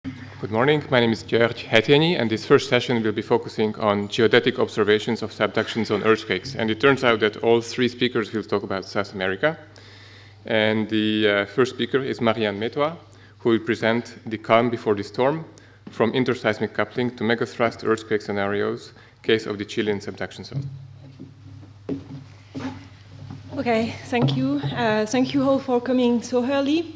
Good morning, my name is György Hetényi, and this first session will be focusing on geodetic observations of subduction zone earthquakes. And it turns out that all three speakers will talk about South America. And the first speaker is Marianne Metois, who will present the calm before the storm, from interseismic coupling to megathrust earthquake scenarios, case of the Chilean subduction zone. Okay, thank you. Thank you all for coming so early.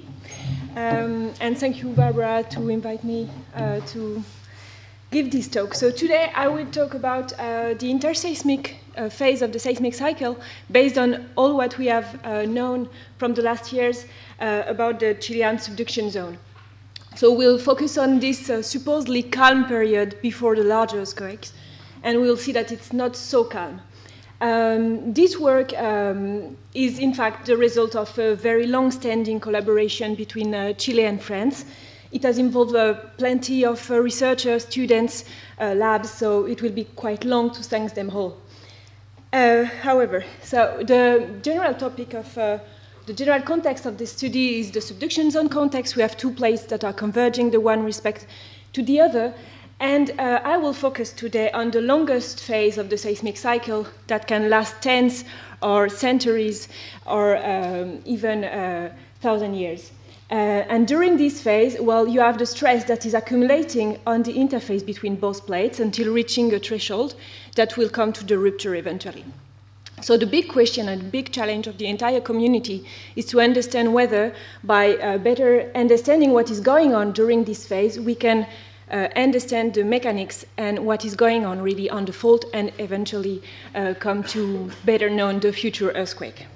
And thank you, Barbara, to invite me to give this talk. So today I will talk about the interseismic phase of the seismic cycle based on all what we have known from the last years about the Chilean subduction zone. So we'll focus on this supposedly calm period before the large earthquakes, and we'll see that it's not so calm. This work is in fact the result of a very long-standing collaboration between Chile and France. It has involved plenty of researchers, students, labs, so it will be quite long to thank them all. However, so the general topic of the general context of this study is the subduction zone context. We have two plates that are converging, the one respect to the other. And I will focus today on the longest phase of the seismic cycle that can last tens or centuries or even 1,000 years. And during this phase, well, you have the stress that is accumulating on the interface between both plates until reaching a threshold that will come to the rupture eventually. So the big question and big challenge of the entire community is to understand whether, by better understanding what is going on during this phase, we can understand the mechanics and what is going on really on the fault and eventually come to better know the future earthquake.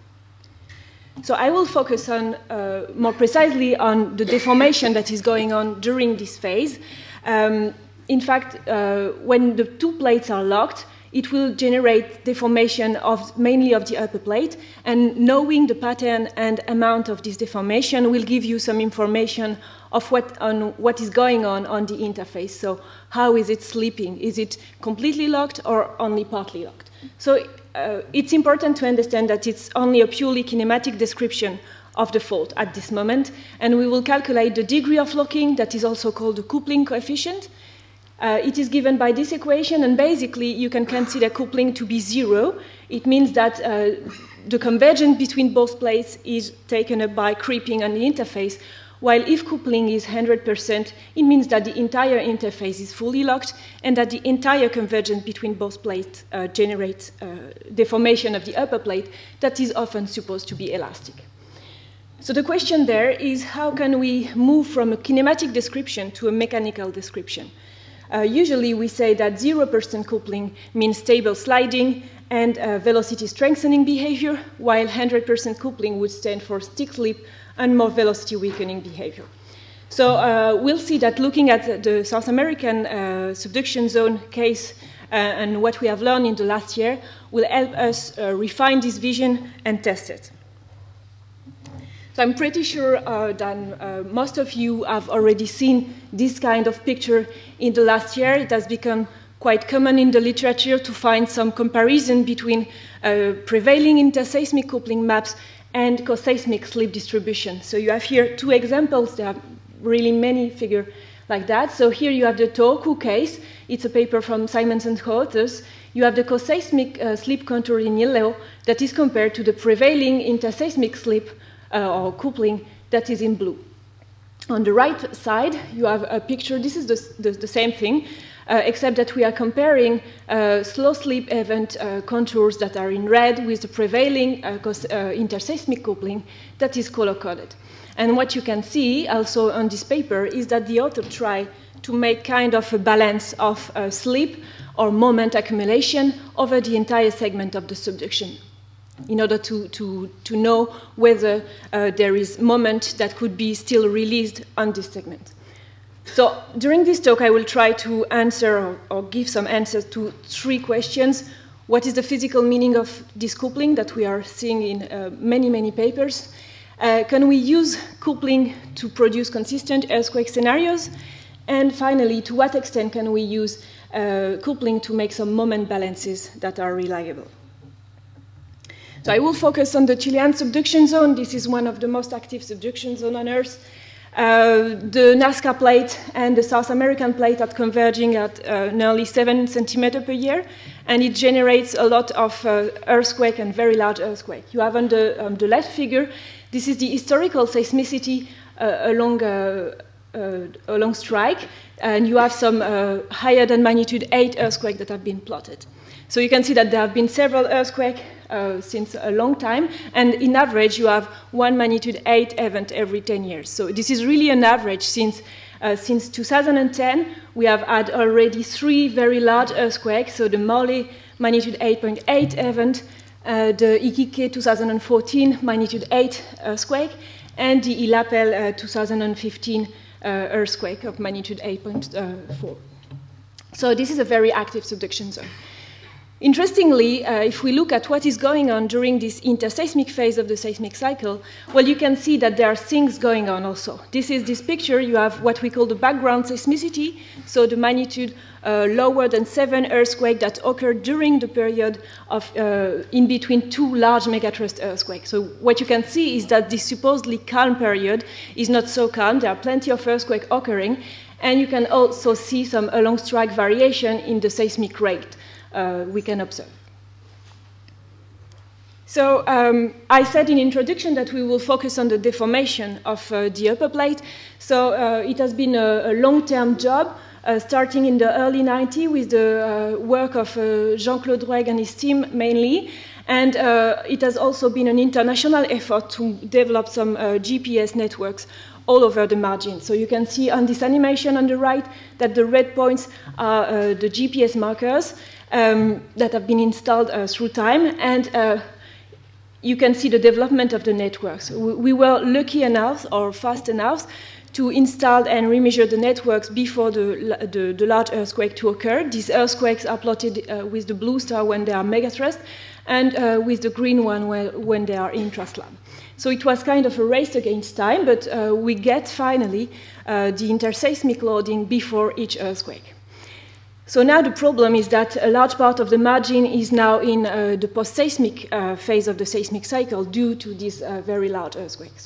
So I will focus on more precisely on the deformation that is going on during this phase. In fact, when the two plates are locked, it will generate deformation of mainly of the upper plate, and knowing the pattern and amount of this deformation will give you some information of what is going on the interface. So how is it slipping? Is it completely locked or only partly locked? So it's important to understand that it's only a purely kinematic description of the fault at this moment, and we will calculate the degree of locking, that is also called the coupling coefficient. It is given by this equation, and basically you can consider coupling to be zero. It means that the convergence between both plates is taken up by creeping on the interface, while if coupling is 100%, it means that the entire interface is fully locked and that the entire convergence between both plates generates deformation of the upper plate that is often supposed to be elastic. So the question there is, how can we move from a kinematic description to a mechanical description? Usually we say that 0% coupling means stable sliding and velocity strengthening behavior, while 100% coupling would stand for stick slip and more velocity weakening behavior. So we'll see that looking at the South American subduction zone case and what we have learned in the last year will help us refine this vision and test it. So I'm pretty sure that most of you have already seen this kind of picture in the last year. It has become quite common in the literature to find some comparison between prevailing interseismic coupling maps and coseismic slip distribution. So you have here two examples. There are really many figures like that. So here you have the Tohoku case. It's a paper from Simons and co-authors. You have the coseismic slip contour in yellow that is compared to the prevailing interseismic slip or coupling that is in blue. On the right side, you have a picture. This is the same thing, except that we are comparing slow slip event contours that are in red with the prevailing interseismic coupling that is color-coded. And what you can see also on this paper is that the author tried to make kind of a balance of slip or moment accumulation over the entire segment of the subduction, in order to know whether there is moment that could be still released on this segment. So during this talk, I will try to answer or give some answers to three questions. What is the physical meaning of this coupling that we are seeing in many papers? Can we use coupling to produce consistent earthquake scenarios? And finally, to what extent can we use coupling to make some moment balances that are reliable? So I will focus on the Chilean subduction zone. This is one of the most active subduction zones on Earth. The Nazca plate and the South American plate are converging at nearly 7 centimeters per year, and it generates a lot of earthquake and very large earthquake. You have on the left figure, this is the historical seismicity along strike, and you have some higher than magnitude 8 earthquakes that have been plotted. So you can see that there have been several earthquakes since a long time, and in average you have 1 magnitude 8 event every 10 years. So this is really an average. Since 2010, we have had already 3 very large earthquakes. So the Morley magnitude 8.8 event, the Iquique 2014 magnitude 8 earthquake, and the Illapel 2015 earthquake of magnitude 8.4. So this is a very active subduction zone. Interestingly, if we look at what is going on during this interseismic phase of the seismic cycle, well, you can see that there are things going on also. This picture, you have what we call the background seismicity, so the magnitude lower than 7 earthquakes that occurred during the period of in between 2 large megatrust earthquakes. So what you can see is that this supposedly calm period is not so calm. There are plenty of earthquakes occurring, and you can also see some along strike variation in the seismic rate. We can observe. So I said in introduction that we will focus on the deformation of the upper plate. So it has been a long-term job, starting in the early 90s with the work of Jean-Claude Roueg and his team mainly. And it has also been an international effort to develop some GPS networks all over the margin. So you can see on this animation on the right that the red points are the GPS markers that have been installed through time, and you can see the development of the networks. We were lucky enough, or fast enough, to install and remeasure the networks before the large earthquake to occur. These earthquakes are plotted with the blue star when they are megathrust, and with the green one when they are intraslab. So it was kind of a race against time, but we get finally the interseismic loading before each earthquake. So now the problem is that a large part of the margin is now in the post-seismic phase of the seismic cycle due to these very large earthquakes.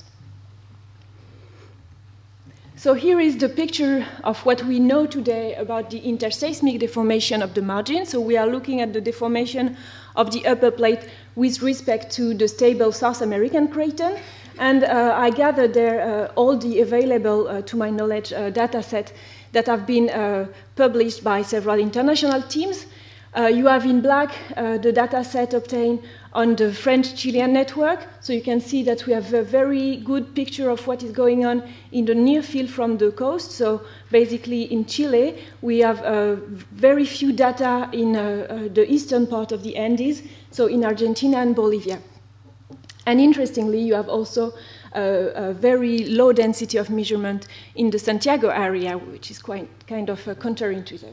So here is the picture of what we know today about the interseismic deformation of the margin. So we are looking at the deformation of the upper plate with respect to the stable South American craton. And I gathered there all the available, to my knowledge, data set that have been published by several international teams. You have in black the data set obtained on the French-Chilean network. So you can see that we have a very good picture of what is going on in the near field from the coast. So basically in Chile, we have very few data in the eastern part of the Andes, so in Argentina and Bolivia. And interestingly, you have also a very low density of measurement in the Santiago area, which is quite kind of counterintuitive.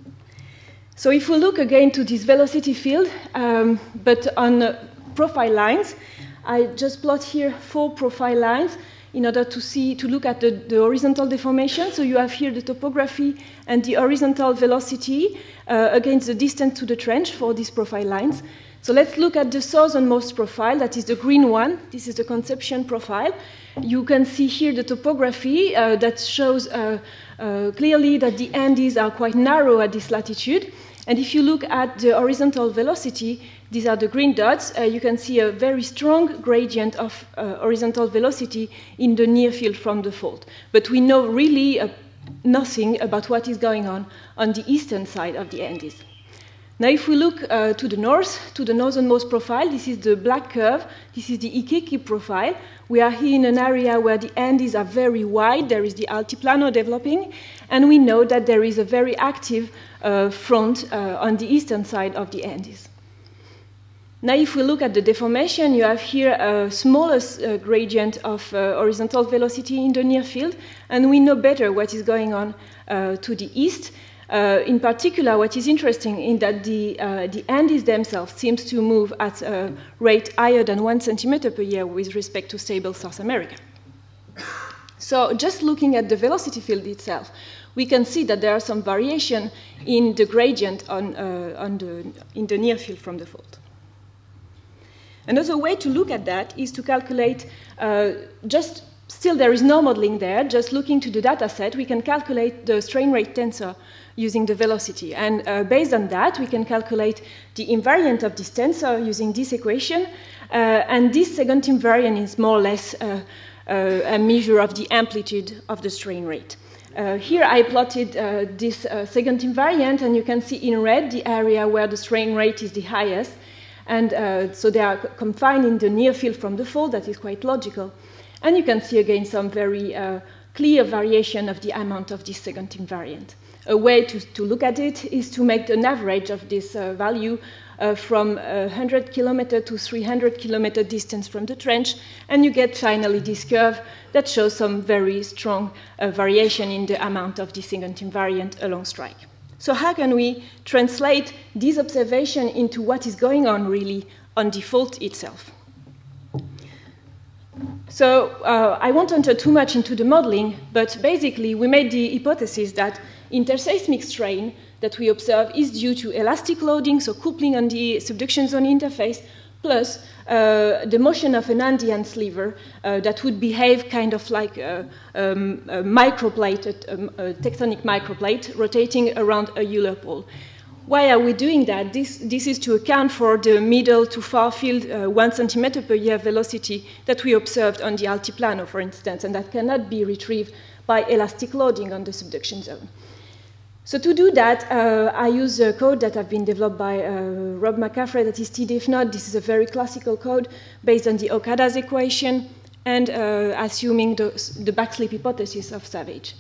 So if we look again to this velocity field, but on profile lines, I just plot here 4 profile lines in order to look at the horizontal deformation. So you have here the topography and the horizontal velocity against the distance to the trench for these profile lines. So let's look at the southernmost profile, that is the green one. This is the Concepcion profile. You can see here the topography that shows clearly that the Andes are quite narrow at this latitude. And if you look at the horizontal velocity, these are the green dots, you can see a very strong gradient of horizontal velocity in the near field from the fault. But we know really nothing about what is going on the eastern side of the Andes. Now, if we look to the north, to the northernmost profile, this is the black curve. This is the Iquique profile. We are here in an area where the Andes are very wide. There is the Altiplano developing, and we know that there is a very active front on the eastern side of the Andes. Now, if we look at the deformation, you have here a smallest gradient of horizontal velocity in the near field, and we know better what is going on to the east. In particular, what is interesting is that the Andes themselves seems to move at a rate higher than 1 centimeter per year with respect to stable South America. So just looking at the velocity field itself, we can see that there are some variation in the gradient in the near field from the fault. Another way to look at that is to calculate just still there is no modeling there. Just looking to the data set, we can calculate the strain rate tensor using the velocity. And based on that, we can calculate the invariant of this tensor using this equation. And this second invariant is more or less a measure of the amplitude of the strain rate. Here I plotted this second invariant, and you can see in red the area where the strain rate is the highest. And so they are confined in the near field from the fault. That is quite logical. And you can see again some very clear variation of the amount of this second invariant. A way to look at it is to make an average of this value from 100 kilometer to 300 kilometer distance from the trench, and you get finally this curve that shows some very strong variation in the amount of the second invariant along strike. So how can we translate this observation into what is going on really on the fault itself? So I won't enter too much into the modeling, but basically we made the hypothesis that interseismic strain that we observe is due to elastic loading, so coupling on the subduction zone interface, plus the motion of an Andean sliver that would behave kind of like a microplate, a tectonic microplate rotating around a Euler pole. Why are we doing that? This is to account for the middle to far field 1 centimeter per year velocity that we observed on the altiplano, for instance, and that cannot be retrieved by elastic loading on the subduction zone. So to do that, I use a code that has been developed by Rob McCaffrey, that is TDIFNOT. This is a very classical code based on the Okada's equation and assuming the backslip hypothesis of Savage.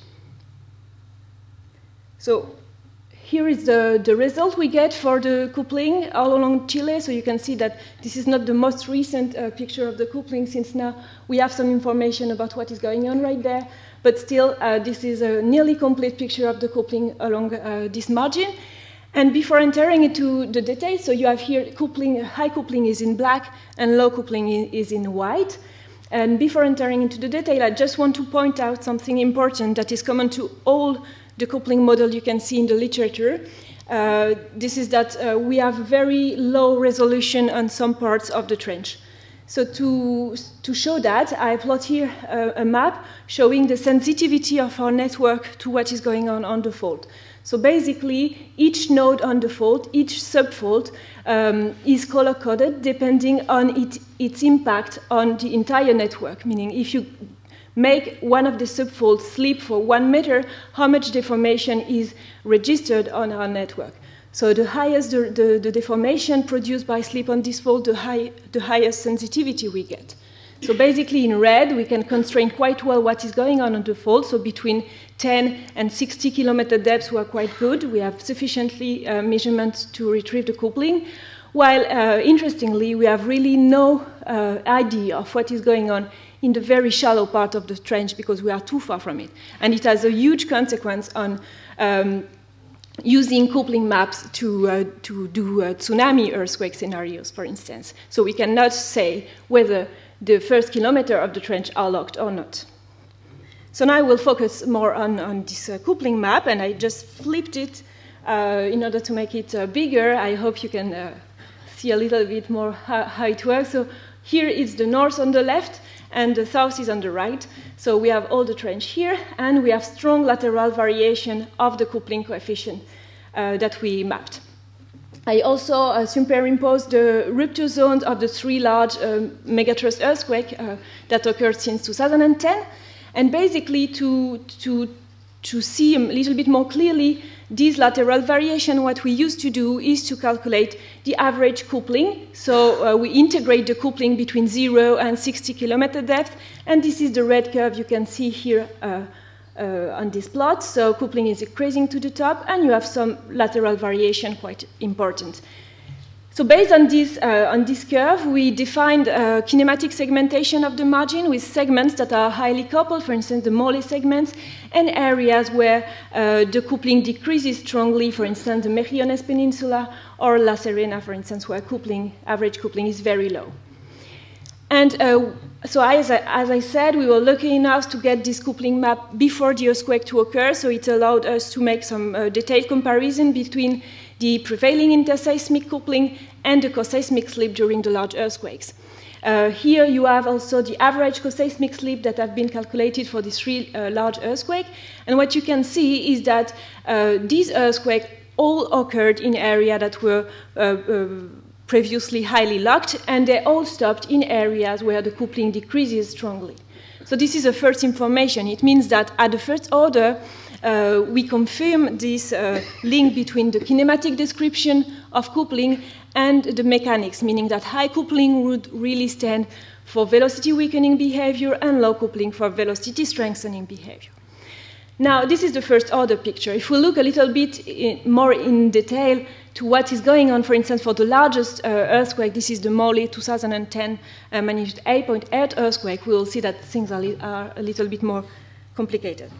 So here is the result we get for the coupling all along Chile. So you can see that this is not the most recent picture of the coupling, since now we have some information about what is going on right there. But still, this is a nearly complete picture of the coupling along this margin. And before entering into the details, so you have here coupling, high coupling is in black and low coupling is in white. And before entering into the detail, I just want to point out something important that is common to all the coupling model you can see in the literature. This is that we have very low resolution on some parts of the trench. So to show that, I plot here a map showing the sensitivity of our network to what is going on the fault. So basically, each node on the fault, each subfault, is color-coded depending on its impact on the entire network, meaning if you make one of the subfaults slip for 1 meter, how much deformation is registered on our network. So the highest the deformation produced by slip on this fault, the highest sensitivity we get. So basically in red, we can constrain quite well what is going on the fault. So between 10 and 60 kilometer depths, we are quite good. We have sufficiently measurements to retrieve the coupling. While interestingly, we have really no idea of what is going on in the very shallow part of the trench because we are too far from it. And it has a huge consequence on using coupling maps to do tsunami earthquake scenarios, for instance. So we cannot say whether the first kilometer of the trench are locked or not. So now I will focus more on this coupling map, and I just flipped it in order to make it bigger. I hope you can see a little bit more how it works. So here is the north on the left, and the south is on the right. So we have all the trench here, and we have strong lateral variation of the coupling coefficient that we mapped. I also superimposed the rupture zones of the 3 large megathrust earthquakes that occurred since 2010. And basically, to see a little bit more clearly this lateral variation, what we used to do is to calculate the average coupling. So we integrate the coupling between 0 and 60 kilometer depth. And this is the red curve you can see here on this plot. So coupling is increasing to the top, and you have some lateral variation, quite important. So based on this curve, we defined kinematic segmentation of the margin with segments that are highly coupled, for instance, the Morley segments, and areas where the coupling decreases strongly, for instance, the Mejillones Peninsula or La Serena, for instance, where average coupling is very low. And so as I said, we were lucky enough to get this coupling map before the earthquake to occur, so it allowed us to make some detailed comparison between the prevailing interseismic coupling and the coseismic slip during the large earthquakes. Here you have also the average co-seismic slip that have been calculated for these three large earthquakes. And what you can see is that these earthquakes all occurred in areas that were previously highly locked, and they all stopped in areas where the coupling decreases strongly. So this is the first information. It means that at the first order, we confirm this link between the kinematic description of coupling and the mechanics, meaning that high coupling would really stand for velocity weakening behavior and low coupling for velocity strengthening behavior. Now, this is the first order picture. If we look a little bit more in detail to what is going on, for instance, for the largest earthquake, this is the Morley 2010 magnitude 8.8 earthquake, we will see that things are a little bit more complicated.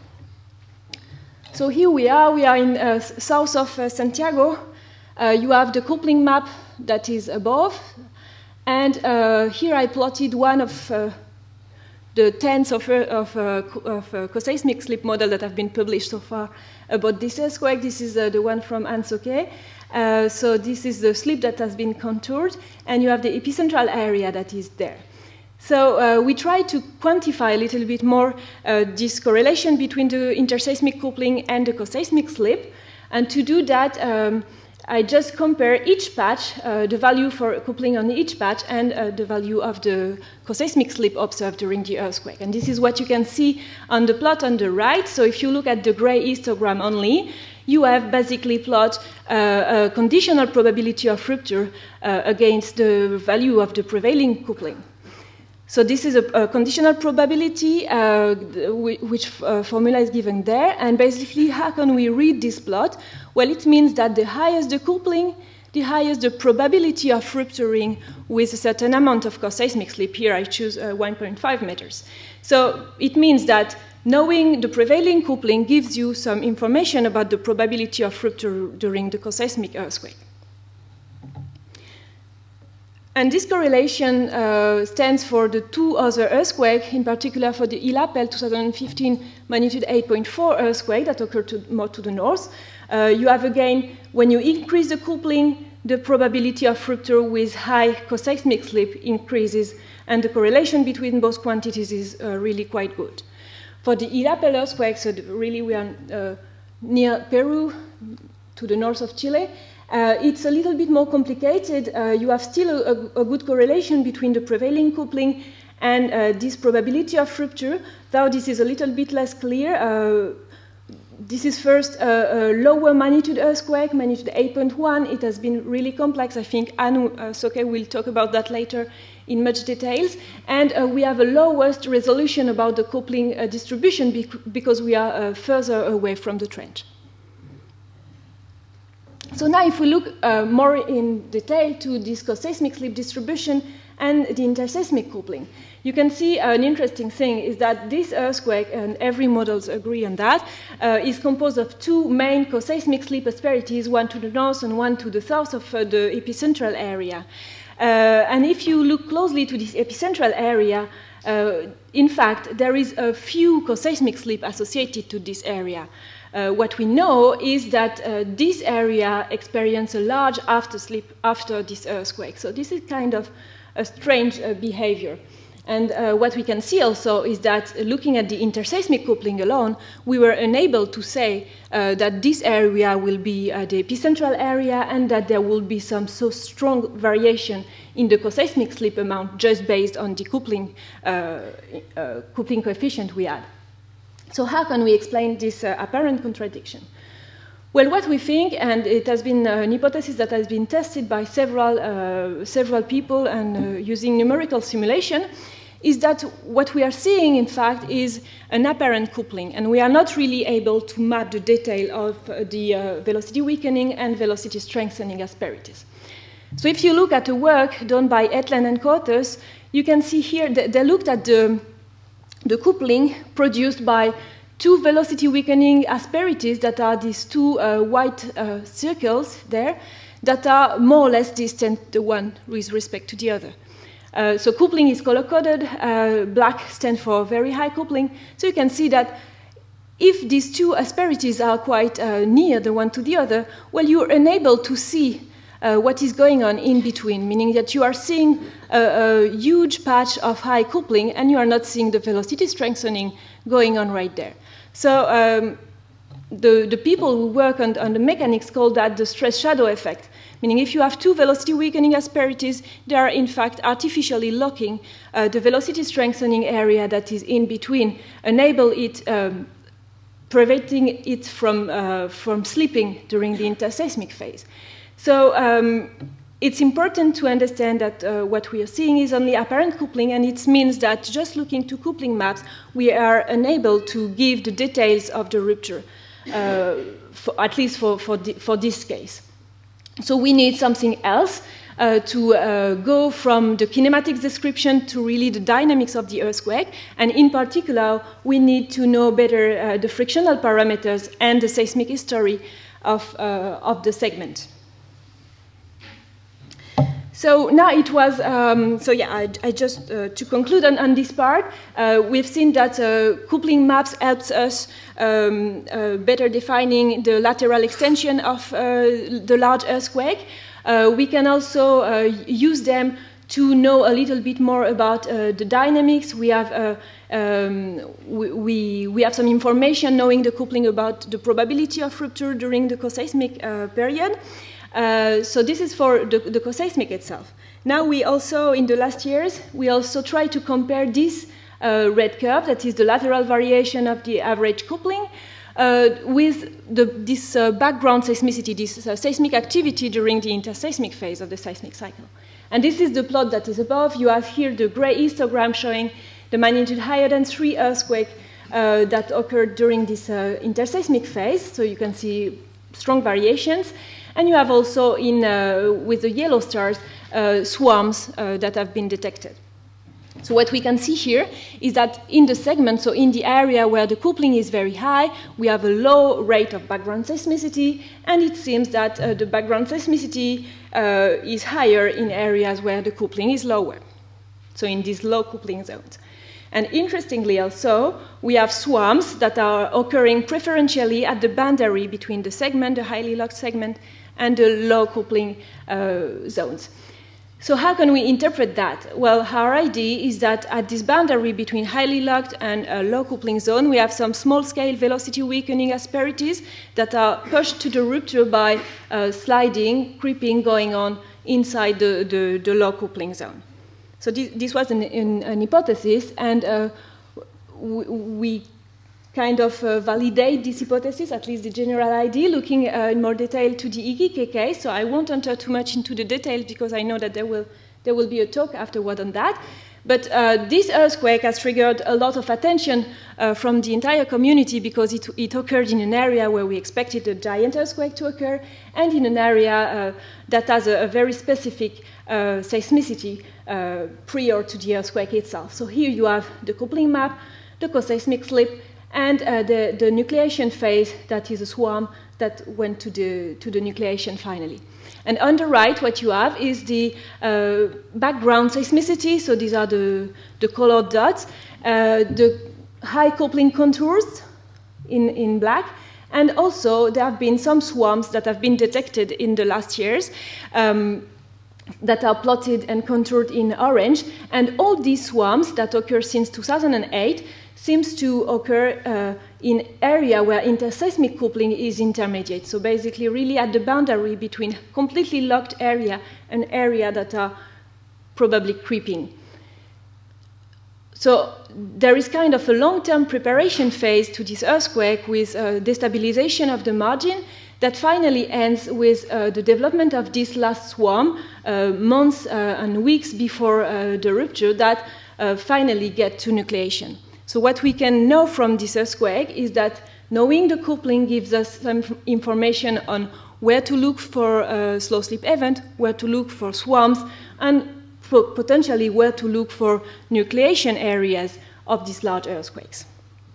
So here we are in south of Santiago. You have the coupling map that is above, and here I plotted one of the tens of co-seismic slip model that have been published so far about this earthquake. This is the one from Hans Oke. So this is the slip that has been contoured, and you have the epicentral area that is there. So we try to quantify a little bit more this correlation between the interseismic coupling and the co-seismic slip. And to do that, I just compare each patch, the value for coupling on each patch, and the value of the co-seismic slip observed during the earthquake. And this is what you can see on the plot on the right. So if you look at the gray histogram only, you have basically plot a conditional probability of rupture against the value of the prevailing coupling. So this is a conditional probability, which formula is given there. And basically, how can we read this plot? Well, it means that the higher the coupling, the higher the probability of rupturing with a certain amount of co-seismic slip. Here I choose 1.5 meters. So it means that knowing the prevailing coupling gives you some information about the probability of rupture during the co-seismic earthquake. And this correlation stands for the two other earthquakes, in particular for the Illapel 2015 magnitude 8.4 earthquake that occurred more to the north. You have again, when you increase the coupling, the probability of rupture with high co-seismic slip increases, and the correlation between both quantities is really quite good. For the Illapel earthquake, so really we are near Peru, to the north of Chile. It's a little bit more complicated. You have still a good correlation between the prevailing coupling and this probability of rupture, though this is a little bit less clear. This is first a lower magnitude earthquake, magnitude 8.1. It has been really complex. I think Anu Soke will talk about that later in much details. And we have a lowest resolution about the coupling distribution because we are further away from the trench. So now if we look more in detail to this co-seismic slip distribution and the interseismic coupling, you can see an interesting thing is that this earthquake, and every models agree on that, is composed of two main co-seismic slip asperities, one to the north and one to the south of the epicentral area. And if you look closely to this epicentral area, in fact, there is a few co-seismic slip associated to this area. What we know is that this area experienced a large afterslip after this earthquake. So this is kind of a strange behavior. And what we can see also is that looking at the interseismic coupling alone, we were unable to say that this area will be the epicentral area and that there will be some so strong variation in the co-seismic slip amount just based on the coupling coefficient we had. So how can we explain this apparent contradiction? Well, what we think, and it has been an hypothesis that has been tested by several people and using numerical simulation, is that what we are seeing, in fact, is an apparent coupling, and we are not really able to map the detail of the velocity weakening and velocity strengthening asperities. So if you look at the work done by Hetland and co-authors, you can see here that they looked at the coupling produced by two velocity weakening asperities that are these two white circles there that are more or less distant the one with respect to the other. So coupling is color-coded. Black stands for very high coupling. So you can see that if these two asperities are quite near the one to the other, well, you're unable to see what is going on in between, meaning that you are seeing a huge patch of high coupling and you are not seeing the velocity strengthening going on right there. So the people who work on the mechanics call that the stress shadow effect, meaning if you have two velocity weakening asperities, they are in fact artificially locking the velocity strengthening area that is in between, enable it, preventing it from slipping during the interseismic phase. So it's important to understand that what we are seeing is only apparent coupling, and it means that just looking to coupling maps, we are unable to give the details of the rupture, at least for this case. So we need something else to go from the kinematics description to really the dynamics of the earthquake. And in particular, we need to know better the frictional parameters and the seismic history of the segment. So now it was, I just, to conclude on this part, we've seen that coupling maps helps us better defining the lateral extension of the large earthquake. We can also use them to know a little bit more about the dynamics. We have we have some information knowing the coupling about the probability of rupture during the coseismic period. So this is for the coseismic itself. Now we also, in the last years, we also try to compare this red curve, that is the lateral variation of the average coupling, with this background seismicity, this seismic activity during the interseismic phase of the seismic cycle. And this is the plot that is above. You have here the gray histogram showing the magnitude higher than 3 earthquake that occurred during this interseismic phase. So you can see strong variations. And you have also, with the yellow stars, swarms that have been detected. So what we can see here is that in the segment, so in the area where the coupling is very high, we have a low rate of background seismicity, and it seems that the background seismicity is higher in areas where the coupling is lower, so in these low coupling zones. And interestingly also, we have swarms that are occurring preferentially at the boundary between the segment, the highly locked segment, and the low coupling zones. So how can we interpret that? Well, our idea is that at this boundary between highly locked and a low coupling zone, we have some small-scale velocity weakening asperities that are pushed to the rupture by sliding, creeping going on inside the low coupling zone. So this was an hypothesis, and we kind of validate this hypothesis, at least the general idea, looking in more detail to the Igiike case. So I won't enter too much into the details because I know that there will be a talk afterward on that. But this earthquake has triggered a lot of attention from the entire community because it occurred in an area where we expected a giant earthquake to occur, and in an area that has a very specific seismicity prior to the earthquake itself. So here you have the coupling map, the coseismic slip, and the nucleation phase, that is a swarm that went to the nucleation finally. And on the right, what you have is the background seismicity, so these are the colored dots, the high coupling contours in black, and also there have been some swarms that have been detected in the last years that are plotted and contoured in orange, and all these swarms that occur since 2008 seems to occur in area where interseismic coupling is intermediate. So basically really at the boundary between completely locked area and area that are probably creeping. So there is kind of a long-term preparation phase to this earthquake with destabilization of the margin that finally ends with the development of this last swarm months and weeks before the rupture that finally get to nucleation. So what we can know from this earthquake is that knowing the coupling gives us some information on where to look for a slow slip event, where to look for swarms, and potentially where to look for nucleation areas of these large earthquakes.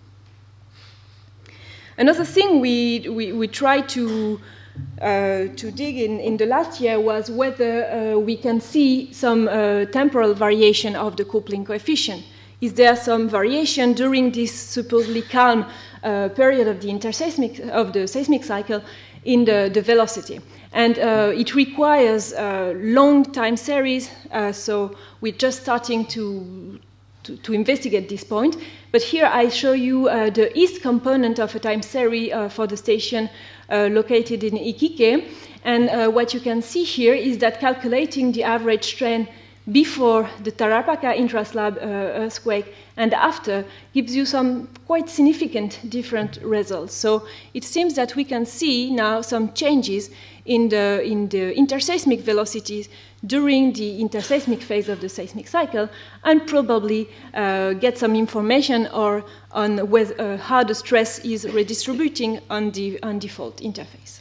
Another thing we tried to dig in the last year was whether we can see some temporal variation of the coupling coefficient. Is there some variation during this supposedly calm period of the seismic cycle in the velocity. And it requires long time series, so we're just starting to investigate this point. But here I show you the east component of a time series for the station located in Iquique. And what you can see here is that calculating the average strain before the Tarapacá intraslab earthquake and after gives you some quite significant different results. So it seems that we can see now some changes in the interseismic velocities during the interseismic phase of the seismic cycle, and probably get some information on how the stress is redistributing on the fault interface.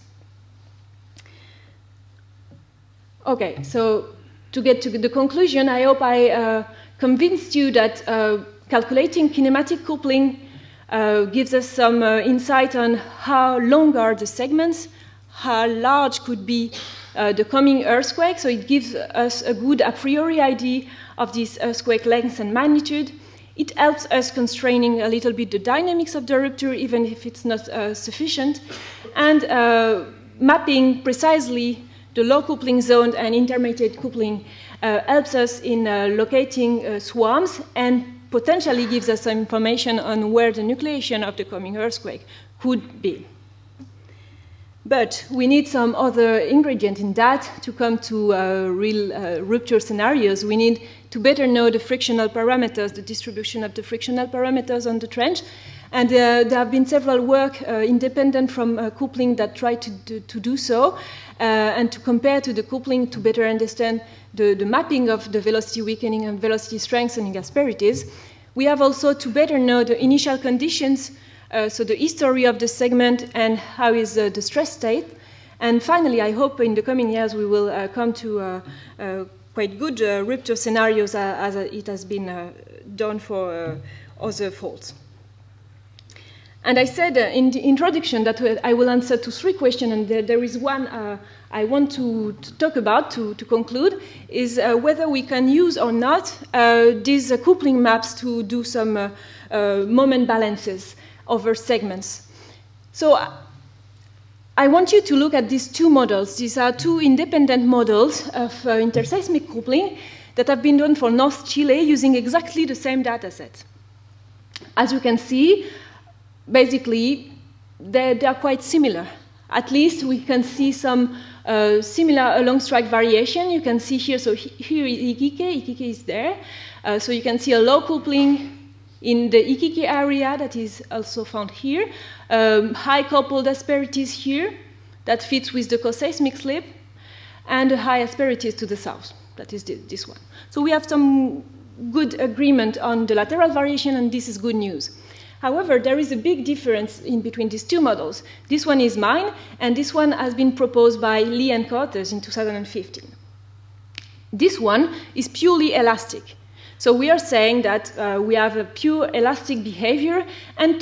Okay, so to get to the conclusion, I hope I convinced you that calculating kinematic coupling gives us some insight on how long are the segments, how large could be the coming earthquake. So it gives us a good a priori idea of this earthquake length and magnitude. It helps us constraining a little bit the dynamics of the rupture, even if it's not sufficient, and mapping precisely the low coupling zone and intermediate coupling helps us in locating swarms and potentially gives us some information on where the nucleation of the coming earthquake could be. But we need some other ingredient in that to come to real rupture scenarios. We need to better know the frictional parameters, the distribution of the frictional parameters on the trench. And there have been several work independent from coupling that try to do so and to compare to the coupling to better understand the mapping of the velocity weakening and velocity strengthening asperities. We have also to better know the initial conditions, so the history of the segment and how is the stress state. And finally, I hope in the coming years we will come to quite good rupture scenarios as it has been done for other faults. And I said in the introduction that I will answer to 3 questions, and there is one I want to talk about to conclude, is whether we can use or not these coupling maps to do some moment balances over segments. So I want you to look at these 2 models. These are 2 independent models of interseismic coupling that have been done for North Chile using exactly the same data set. As you can see, basically, they are quite similar. At least we can see some similar along strike variation. You can see here, so here is Iquique is there. So you can see a low coupling in the Iquique area that is also found here. High coupled asperities here that fits with the coseismic slip, and high asperities to the south, that is this one. So we have some good agreement on the lateral variation, and this is good news. However, there is a big difference in between these 2 models. This one is mine, and this one has been proposed by Lee and co-authors in 2015. This one is purely elastic. So we are saying that we have a pure elastic behavior, and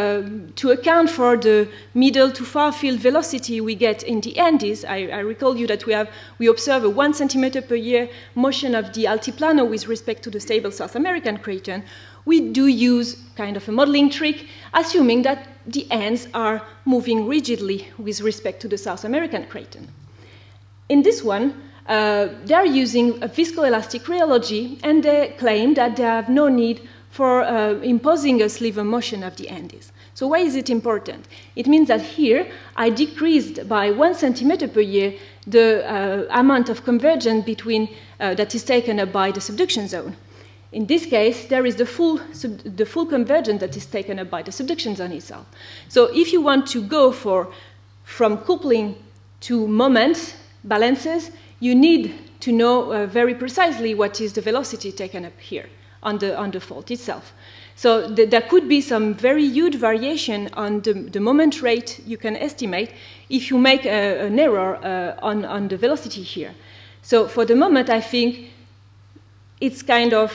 to account for the middle to far field velocity we get in the Andes, I recall you that we observe a 1 centimeter per year motion of the altiplano with respect to the stable South American craton. We do use kind of a modeling trick, assuming that the ends are moving rigidly with respect to the South American craton. In this one, they are using a viscoelastic rheology, and they claim that they have no need for imposing a sliver motion of the Andes. So why is it important? It means that here I decreased by 1 centimeter per year the amount of convergence between that is taken up by the subduction zone. In this case, there is the full convergence that is taken up by the subduction zone itself. So if you want to go from coupling to moment balances, you need to know very precisely what is the velocity taken up here on the fault itself. So there could be some very huge variation on the moment rate you can estimate if you make an error on the velocity here. So for the moment, I think it's kind of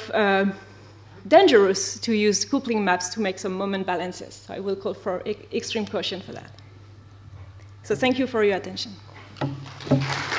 dangerous to use coupling maps to make some moment balances. So I will call for extreme caution for that. So thank you for your attention.